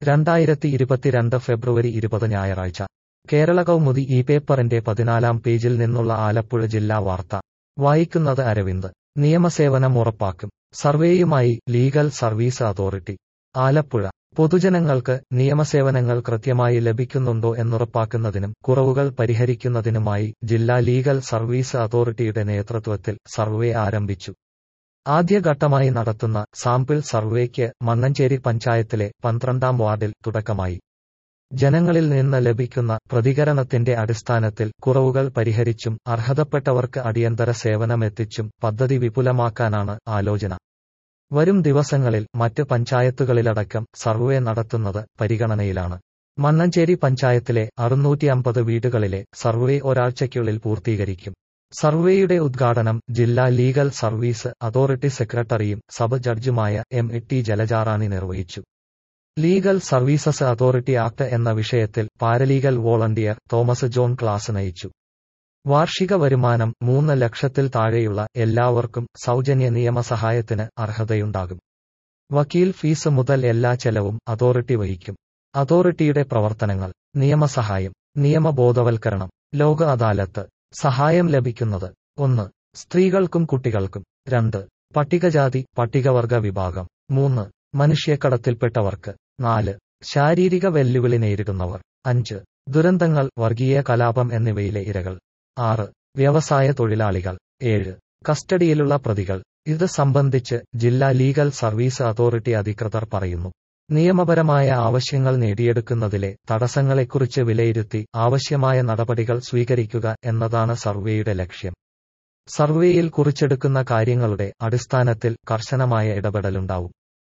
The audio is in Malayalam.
2022 ഫെബ്രുവരി 20 ഞായറാഴ്ച കേരള കൗമുദി ഈ പേപ്പറിന്റെ 14-ാം പേജിൽ നിന്നുള്ള ആലപ്പുഴ ജില്ലാ വാർത്ത വായിക്കുന്നത് അരവിന്ദ്. നിയമസേവനം ഉറപ്പാക്കും സർവേയുമായി ലീഗൽ സർവീസ് അതോറിറ്റി. ആലപ്പുഴ പൊതുജനങ്ങൾക്ക് നിയമസേവനങ്ങൾ കൃത്യമായി ലഭിക്കുന്നുണ്ടോ എന്നുറപ്പാക്കുന്നതിനും കുറവുകൾ പരിഹരിക്കുന്നതിനുമായി ജില്ലാ ലീഗൽ സർവീസ് അതോറിറ്റിയുടെ നേതൃത്വത്തിൽ സർവേ ആരംഭിച്ചു. ആദ്യഘട്ടമായി നടത്തുന്ന സാമ്പിൾ സർവേക്ക് മണ്ണഞ്ചേരി പഞ്ചായത്തിലെ 12-ാം വാർഡിൽ തുടക്കമായി. ജനങ്ങളിൽ നിന്ന് ലഭിക്കുന്ന പ്രതികരണത്തിന്റെ അടിസ്ഥാനത്തിൽ കുറവുകൾ പരിഹരിച്ചും അർഹതപ്പെട്ടവർക്ക് അടിയന്തര സേവനമെത്തിച്ചും പദ്ധതി വിപുലമാക്കാനാണ് ആലോചന. വരും ദിവസങ്ങളിൽ മറ്റ് പഞ്ചായത്തുകളിലടക്കം സർവേ നടത്തുന്നത് പരിഗണനയിലാണ്. മണ്ണഞ്ചേരി പഞ്ചായത്തിലെ 650 വീടുകളിലെ സർവേ ഒരാഴ്ചയ്ക്കുള്ളിൽ പൂർത്തീകരിക്കും. സർവേയുടെ ഉദ്ഘാടനം ജില്ലാ ലീഗൽ സർവീസ് അതോറിറ്റി സെക്രട്ടറിയും സബ് ജഡ്ജുമായ M.T. ജലജാറാണി നിർവഹിച്ചു. ലീഗൽ സർവീസസ് അതോറിറ്റി ആക്ട് എന്ന വിഷയത്തിൽ paralegal volunteer Thomas John class നയിച്ചു. വാർഷിക വരുമാനം 3 ലക്ഷത്തിൽ താഴെയുള്ള എല്ലാവർക്കും സൗജന്യ നിയമസഹായത്തിന് അർഹതയുണ്ടാകും. വക്കീൽ ഫീസ് മുതൽ എല്ലാ ചെലവും അതോറിറ്റി വഹിക്കും. അതോറിറ്റിയുടെ പ്രവർത്തനങ്ങൾ: നിയമസഹായം, നിയമബോധവൽക്കരണം, ലോക അദാലത്ത്. സഹായം ലഭിക്കുന്നത്: 1. സ്ത്രീകൾക്കും കുട്ടികൾക്കും. 2. പട്ടികജാതി പട്ടികവർഗ വിഭാഗം. 3. മനുഷ്യക്കടത്തിൽപ്പെട്ടവർക്ക്. 4. ശാരീരിക വെല്ലുവിളി നേരിടുന്നവർ. 5. ദുരന്തങ്ങൾ, വർഗീയ കലാപം എന്നിവയിലെ ഇരകൾ. 6. വ്യവസായ തൊഴിലാളികൾ. 7. കസ്റ്റഡിയിലുള്ള പ്രതികൾ. ഇത് സംബന്ധിച്ച് ജില്ലാ ലീഗൽ സർവീസ് അതോറിറ്റി അധികൃതർ പറയുന്നു. നിയമപരമായ ആവശ്യങ്ങൾ നേടിയെടുക്കുന്നതിലെ തടസ്സങ്ങളെക്കുറിച്ച് വിലയിരുത്തി ആവശ്യമായ നടപടികൾ സ്വീകരിക്കുക എന്നതാണ് സർവേയുടെ ലക്ഷ്യം. സർവേയിൽ കുറിച്ചെടുക്കുന്ന കാര്യങ്ങളുടെ അടിസ്ഥാനത്തിൽ കർശനമായ ഇടപെടലുണ്ടാവും.